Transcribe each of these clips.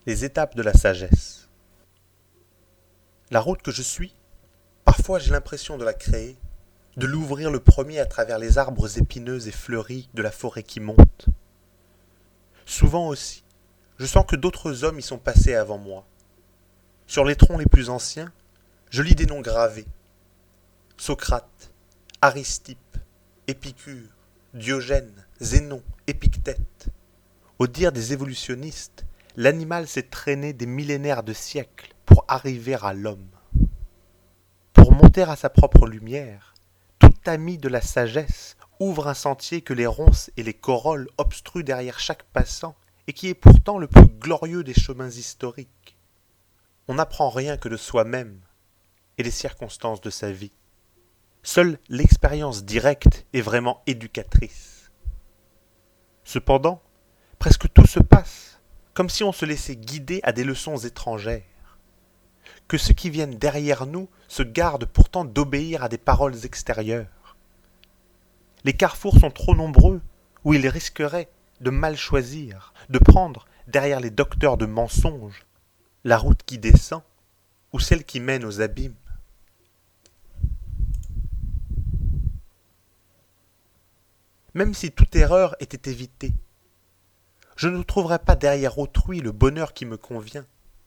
Les étapes de la sagesse. La route que je suis, parfois j'ai l'impression de la créer, de l'ouvrir le premier à travers les arbres épineux et fleuris de la forêt qui monte. Souvent aussi, je sens que d'autres hommes y sont passés avant moi. Sur les troncs les plus anciens, je lis des noms gravés. Socrate, Aristippe, Épicure, Diogène, Zénon, Épictète. Au dire des évolutionnistes, l'animal s'est traîné des millénaires de siècles pour arriver à l'homme. Pour monter à sa propre lumière, tout ami de la sagesse ouvre un sentier que les ronces et les corolles obstruent derrière chaque passant et qui est pourtant le plus glorieux des chemins historiques. On n'apprend rien que de soi-même et des circonstances de sa vie. Seule l'expérience directe est vraiment éducatrice. Cependant, presque tout se passe comme si on se laissait guider à des leçons étrangères. Que ceux qui viennent derrière nous se gardent pourtant d'obéir à des paroles extérieures. Les carrefours sont trop nombreux où ils risqueraient de mal choisir, de prendre, derrière les docteurs de mensonges, la route qui descend ou celle qui mène aux abîmes. Même si toute erreur était évitée, je ne trouverai pas derrière autrui le bonheur qui me convient.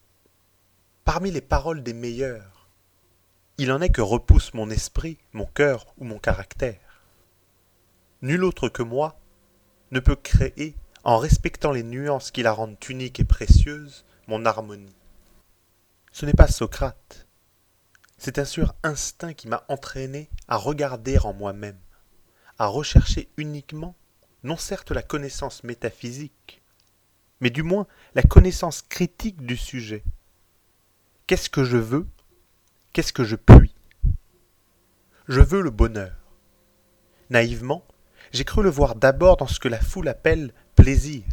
Parmi les paroles des meilleurs, il en est que repousse mon esprit, mon cœur ou mon caractère. Nul autre que moi ne peut créer, en respectant les nuances qui la rendent unique et précieuse, mon harmonie. Ce n'est pas Socrate, c'est un sûr instinct qui m'a entraîné à regarder en moi-même, à rechercher uniquement, non certes la connaissance métaphysique, mais du moins la connaissance critique du sujet. Qu'est-ce que je veux? Qu'est-ce que je puis? Je veux le bonheur. Naïvement, j'ai cru le voir d'abord dans ce que la foule appelle plaisir.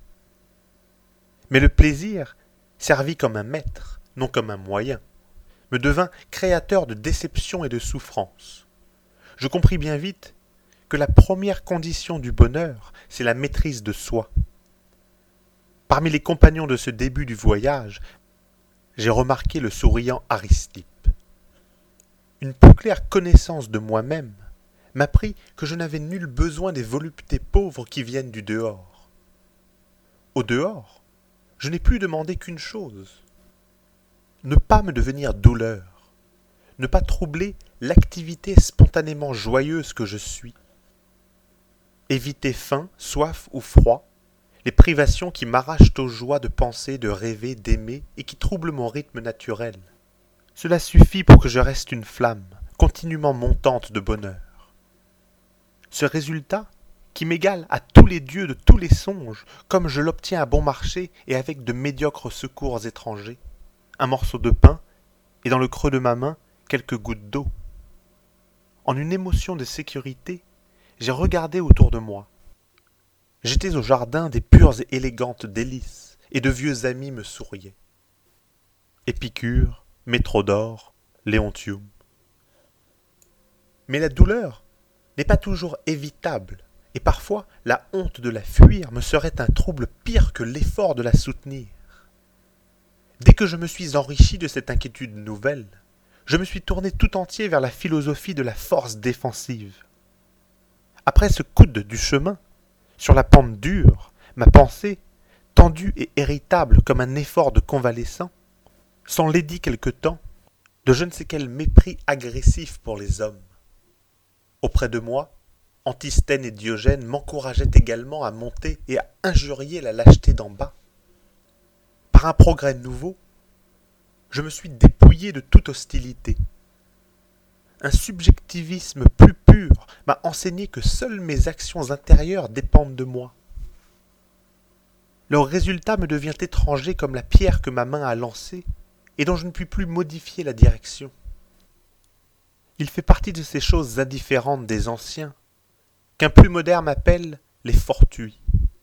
Mais le plaisir, servi comme un maître, non comme un moyen, me devint créateur de déception et de souffrance. Je compris bien vite que la première condition du bonheur, c'est la maîtrise de soi. Parmi les compagnons de ce début du voyage, j'ai remarqué le souriant Aristippe. Une plus claire connaissance de moi-même m'apprit que je n'avais nul besoin des voluptés pauvres qui viennent du dehors. Au dehors, je n'ai plus demandé qu'une chose, ne pas me devenir douleur, ne pas troubler l'activité spontanément joyeuse que je suis, éviter faim, soif ou froid, les privations qui m'arrachent aux joies de penser, de rêver, d'aimer et qui troublent mon rythme naturel. Cela suffit pour que je reste une flamme, continuellement montante de bonheur. Ce résultat, qui m'égale à tous les dieux de tous les songes, comme je l'obtiens à bon marché et avec de médiocres secours étrangers, un morceau de pain, et dans le creux de ma main, quelques gouttes d'eau. En une émotion de sécurité, j'ai regardé autour de moi. J'étais au jardin des pures et élégantes délices, et de vieux amis me souriaient. Épicure, Métrodore, Léontium. Mais la douleur n'est pas toujours évitable, et parfois la honte de la fuir me serait un trouble pire que l'effort de la soutenir. Dès que je me suis enrichi de cette inquiétude nouvelle, je me suis tourné tout entier vers la philosophie de la force défensive. Après ce coude du chemin, sur la pente dure, ma pensée, tendue et héritable comme un effort de convalescent, s'enlaidit quelque temps de je ne sais quel mépris agressif pour les hommes. Auprès de moi, Antisthène et Diogène m'encourageaient également à monter et à injurier la lâcheté d'en bas. Par un progrès nouveau, je me suis dépouillé de toute hostilité. Un subjectivisme plus pur m'a enseigné que seules mes actions intérieures dépendent de moi. Leur résultat me devient étranger comme la pierre que ma main a lancée et dont je ne puis plus modifier la direction. Il fait partie de ces choses indifférentes des anciens qu'un plus moderne appelle les fortuits.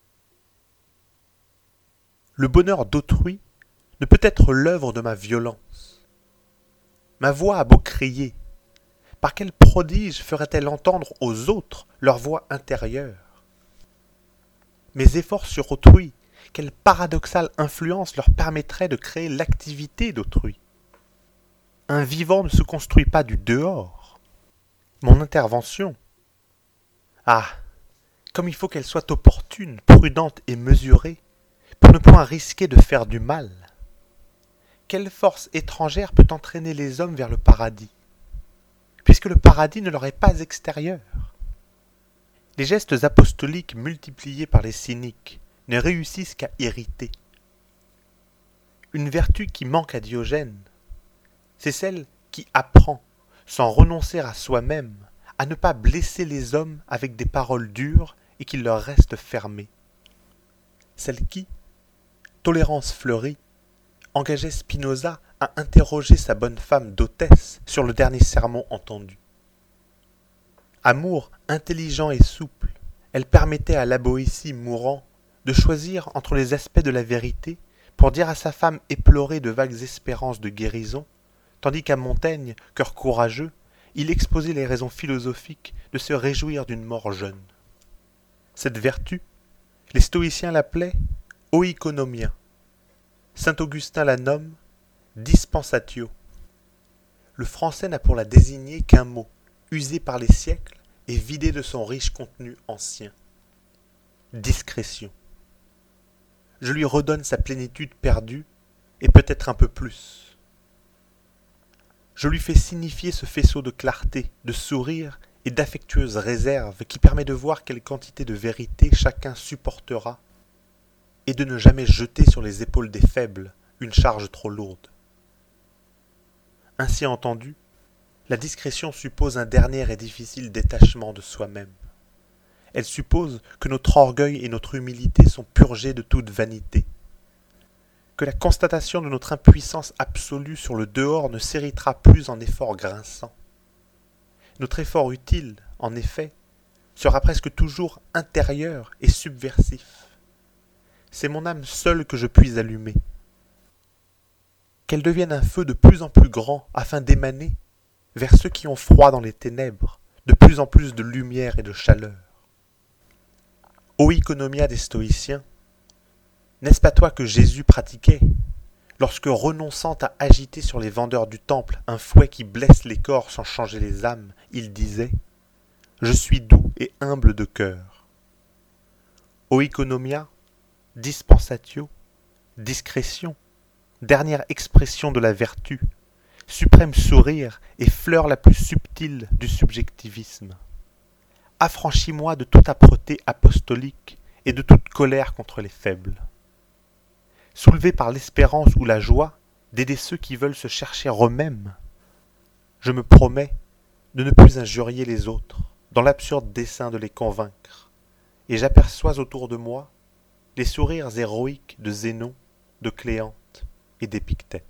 Le bonheur d'autrui ne peut être l'œuvre de ma violence. Ma voix a beau crier, par quel prodige ferait-elle entendre aux autres leur voix intérieure? Mes efforts sur autrui Quelle paradoxale influence leur permettrait de créer l'activité d'autrui? Un vivant ne se construit pas du dehors. Mon intervention, ah, comme il faut qu'elle soit opportune, prudente et mesurée, pour ne point risquer de faire du mal. Quelle force étrangère peut entraîner les hommes vers le paradis, puisque le paradis ne leur est pas extérieur? Les gestes apostoliques multipliés par les cyniques ne réussissent qu'à irriter. Une vertu qui manque à Diogène, c'est celle qui apprend, sans renoncer à soi-même, à ne pas blesser les hommes avec des paroles dures et qui leur restent fermées. Celle qui, tolérance fleurie, engageait Spinoza à interroger sa bonne femme d'hôtesse sur le dernier sermon entendu. Amour intelligent et souple, elle permettait à la Boétie mourant de choisir entre les aspects de la vérité pour dire à sa femme éplorée de vagues espérances de guérison, tandis qu'à Montaigne, cœur courageux, il exposait les raisons philosophiques de se réjouir d'une mort jeune. Cette vertu, les stoïciens l'appelaient oikonomia. Saint Augustin la nomme dispensatio. Le français n'a pour la désigner qu'un mot, usé par les siècles et vidé de son riche contenu ancien. Discrétion. Je lui redonne sa plénitude perdue, et peut-être un peu plus. Je lui fais signifier ce faisceau de clarté, de sourire et d'affectueuse réserve qui permet de voir quelle quantité de vérité chacun supportera et de ne jamais jeter sur les épaules des faibles une charge trop lourde. Ainsi entendu, la discrétion suppose un dernier et difficile détachement de soi-même. Elle suppose que notre orgueil et notre humilité sont purgés de toute vanité, que la constatation de notre impuissance absolue sur le dehors ne s'héritera plus en efforts grinçants. Notre effort utile, en effet, sera presque toujours intérieur et subversif. C'est mon âme seule que je puis allumer. Qu'elle devienne un feu de plus en plus grand afin d'émaner, vers ceux qui ont froid dans les ténèbres, de plus en plus de lumière et de chaleur. Oikonomia des stoïciens, n'est-ce pas toi que Jésus pratiquait, lorsque renonçant à agiter sur les vendeurs du temple un fouet qui blesse les corps sans changer les âmes, il disait « Je suis doux et humble de cœur ». Oikonomia, dispensatio, discrétion, dernière expression de la vertu, suprême sourire et fleur la plus subtile du subjectivisme. Affranchis-moi de toute âpreté apostolique et de toute colère contre les faibles. Soulevé par l'espérance ou la joie d'aider ceux qui veulent se chercher eux-mêmes, je me promets de ne plus injurier les autres dans l'absurde dessein de les convaincre, et j'aperçois autour de moi les sourires héroïques de Zénon, de Cléante et d'Épictète.